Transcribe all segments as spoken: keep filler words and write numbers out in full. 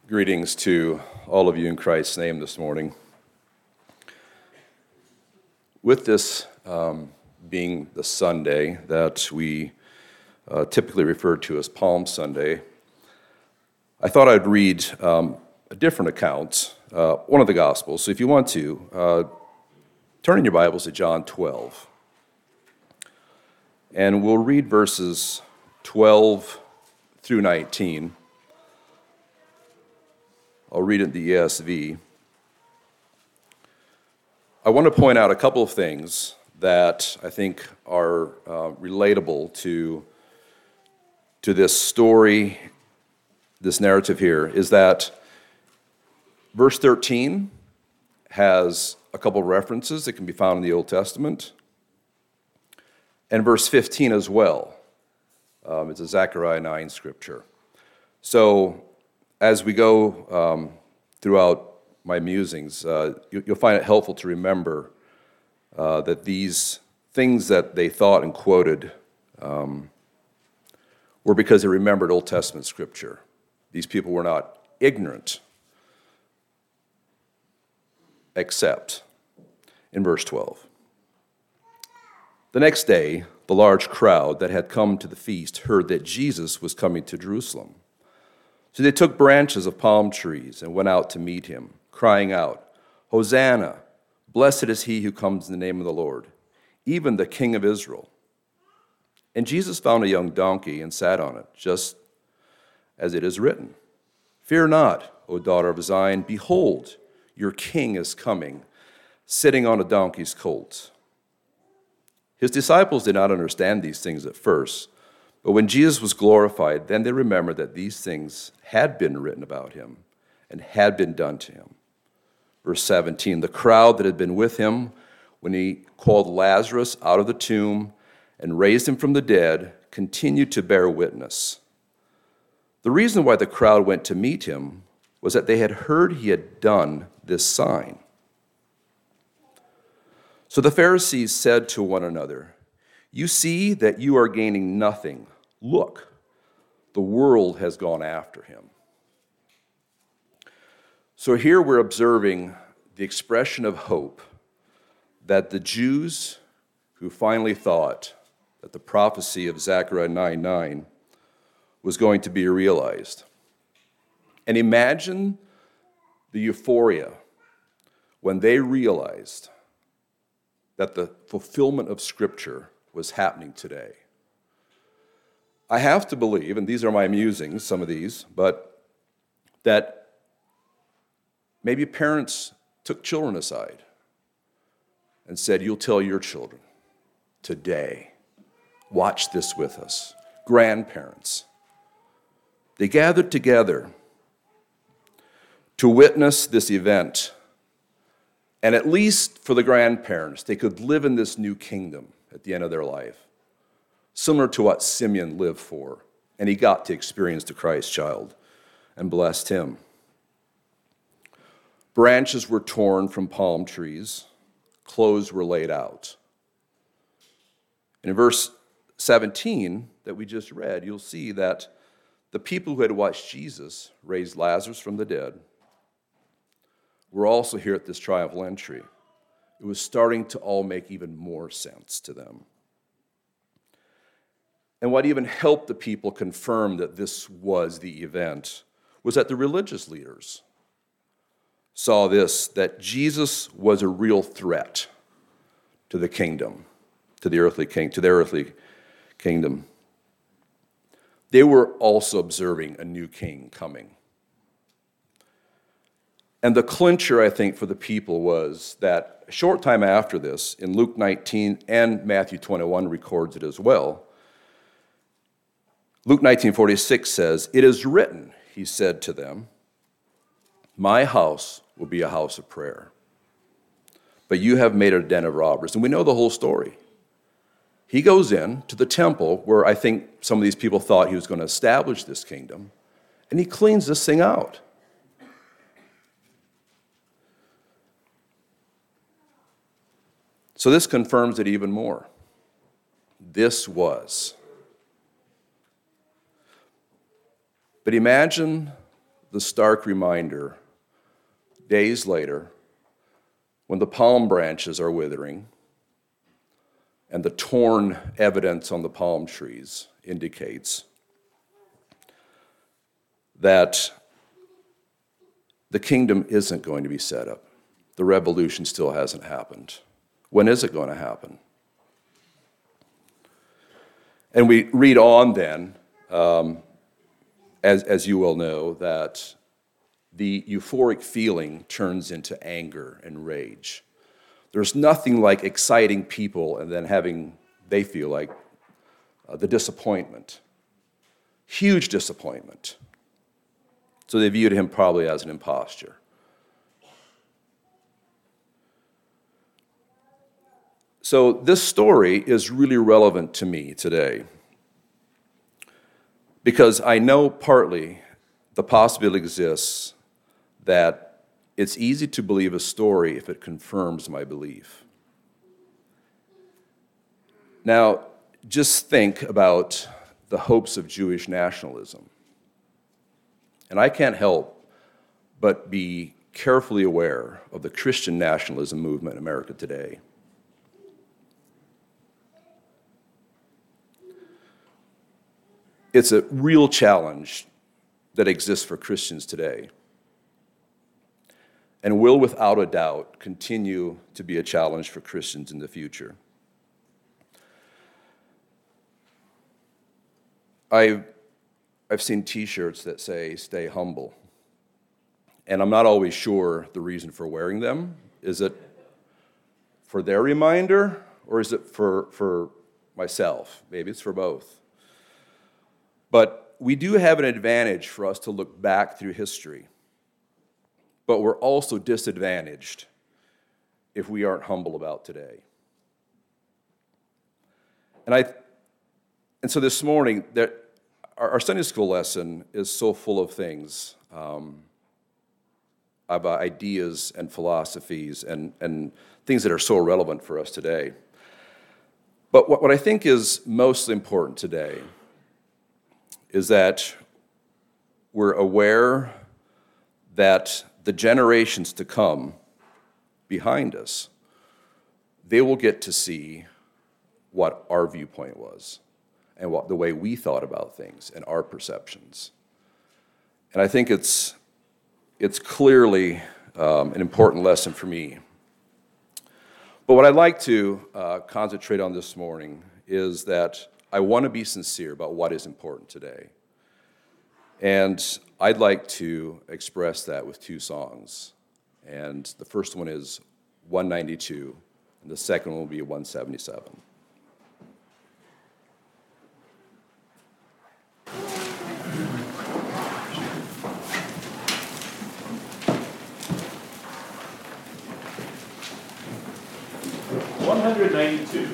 Greetings to all of you in Christ's name this morning. With this um, being the Sunday that we uh, typically refer to as Palm Sunday, I thought I'd read um, a different account, uh, one of the Gospels. So if you want to, uh, turn in your Bibles to John twelve. And we'll read verses twelve through nineteen. I'll read it in the E S V. I want to point out a couple of things that I think are uh, relatable to, to this story, this narrative here, is that verse thirteen has a couple of references that can be found in the Old Testament, and verse fifteen as well. Um, it's a Zechariah nine scripture. So, as we go um, throughout my musings, uh, you, you'll find it helpful to remember uh, that these things that they thought and quoted um, were because they remembered Old Testament scripture. These people were not ignorant, except in verse twelve. The next day, the large crowd that had come to the feast heard that Jesus was coming to Jerusalem. So they took branches of palm trees and went out to meet him, crying out, "Hosanna! Blessed is he who comes in the name of the Lord, even the King of Israel." And Jesus found a young donkey and sat on it, just as it is written, "Fear not, O daughter of Zion, behold, your king is coming, sitting on a donkey's colt." His disciples did not understand these things at first, but when Jesus was glorified, then they remembered that these things had been written about him and had been done to him. Verse seventeen, the crowd that had been with him when he called Lazarus out of the tomb and raised him from the dead continued to bear witness. The reason why the crowd went to meet him was that they had heard he had done this sign. So the Pharisees said to one another, "You see that you are gaining nothing. Look, the world has gone after him." So here we're observing the expression of hope that the Jews who finally thought that the prophecy of Zechariah nine nine was going to be realized. And imagine the euphoria when they realized that the fulfillment of Scripture was happening today. I have to believe, and these are my musings, some of these, but that maybe parents took children aside and said, "You'll tell your children today, watch this with us." Grandparents, they gathered together to witness this event. And at least for the grandparents, they could live in this new kingdom at the end of their life, similar to what Simeon lived for. And he got to experience the Christ child and blessed him. Branches were torn from palm trees, clothes were laid out. And in verse seventeen that we just read, you'll see that the people who had watched Jesus raise Lazarus from the dead were also here at this triumphal entry. It was starting to all make even more sense to them. And what even helped the people confirm that this was the event was that the religious leaders saw this, that Jesus was a real threat to the kingdom, to the earthly king, to their earthly kingdom. They were also observing a new king coming. And the clincher, I think, for the people was that a short time after this, in Luke nineteen and Matthew twenty-one records it as well, Luke nineteen forty-six says, "It is written," he said to them, "My house will be a house of prayer, but you have made it a den of robbers." And we know the whole story. He goes in to the temple where I think some of these people thought he was going to establish this kingdom, and he cleans this thing out. So this confirms it even more. This was. But imagine the stark reminder, days later, when the palm branches are withering and the torn evidence on the palm trees indicates that the kingdom isn't going to be set up. The revolution still hasn't happened. When is it going to happen? And we read on then, um, as, as you well know, that the euphoric feeling turns into anger and rage. There's nothing like exciting people and then having, they feel like, uh, the disappointment. Huge disappointment. So they viewed him probably as an impostor. So this story is really relevant to me today because I know partly the possibility exists that it's easy to believe a story if it confirms my belief. Now, just think about the hopes of Jewish nationalism. And I can't help but be carefully aware of the Christian nationalism movement in America today. It's a real challenge that exists for Christians today, and will, without a doubt, continue to be a challenge for Christians in the future. I've, I've seen T-shirts that say, "Stay humble," and I'm not always sure the reason for wearing them. Is it for their reminder, or is it for, for myself? Maybe it's for both. But we do have an advantage for us to look back through history. But we're also disadvantaged if we aren't humble about today. And I, and so this morning, that our, our Sunday school lesson is so full of things, um, about ideas and philosophies and, and things that are so relevant for us today. But what, what I think is most important today is that we're aware that the generations to come behind us, they will get to see what our viewpoint was and what the way we thought about things and our perceptions. And I think it's, it's clearly um, an important lesson for me. But what I'd like to uh, concentrate on this morning is that I want to be sincere about what is important today. And I'd like to express that with two songs. And the first one is one ninety-two, and the second one will be one seventy-seven. one ninety-two.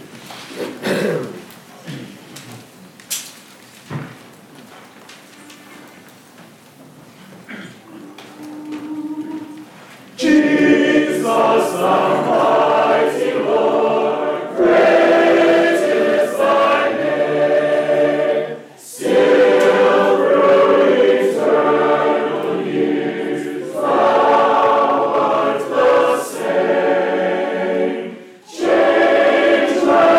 Change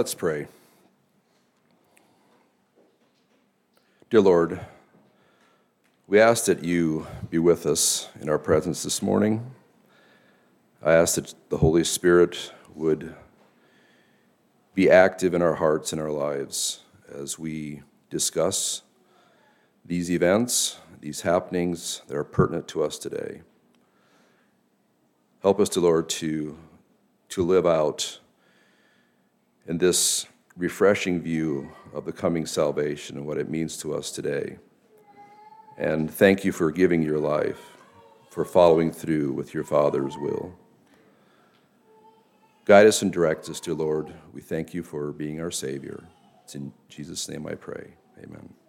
Let's pray. Dear Lord, we ask that you be with us in our presence this morning. I ask that the Holy Spirit would be active in our hearts and our lives as we discuss these events, these happenings that are pertinent to us today. Help us, dear Lord, to, to live out in this refreshing view of the coming salvation and what it means to us today. And thank you for giving your life, for following through with your Father's will. Guide us and direct us, dear Lord. We thank you for being our Savior. It's in Jesus' name I pray. Amen.